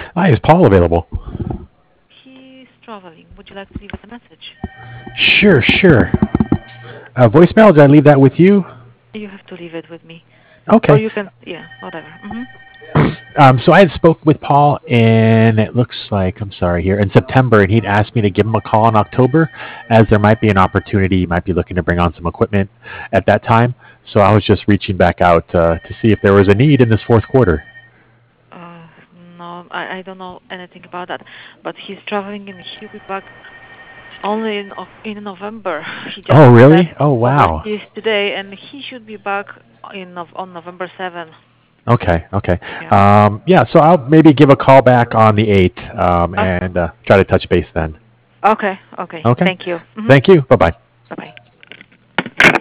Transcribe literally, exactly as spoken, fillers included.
Hi, is Paul available? He's traveling. Would you like to leave a message? Sure, sure. Uh, voicemail, did I leave that with you? You have to leave it with me. Or Okay. you can, yeah, whatever. hmm Um, so I had spoke with Paul in, it looks like, I'm sorry here, in September, and he'd asked me to give him a call in October as there might be an opportunity. He might be looking to bring on some equipment at that time. So I was just reaching back out uh, to see if there was a need in this fourth quarter. Uh, no, I, I don't know anything about that. But he's traveling and he'll be back only in Oc- in November. He just Oh, left really? Oh, wow. overseas today, and he should be back in Nov- on November seventh. Okay, okay. Yeah. Um, yeah, so I'll maybe give a call back on the eighth um, Oh, and uh, try to touch base then. okay, okay. Okay. Thank you. hmm Thank you. Bye bye. Bye bye.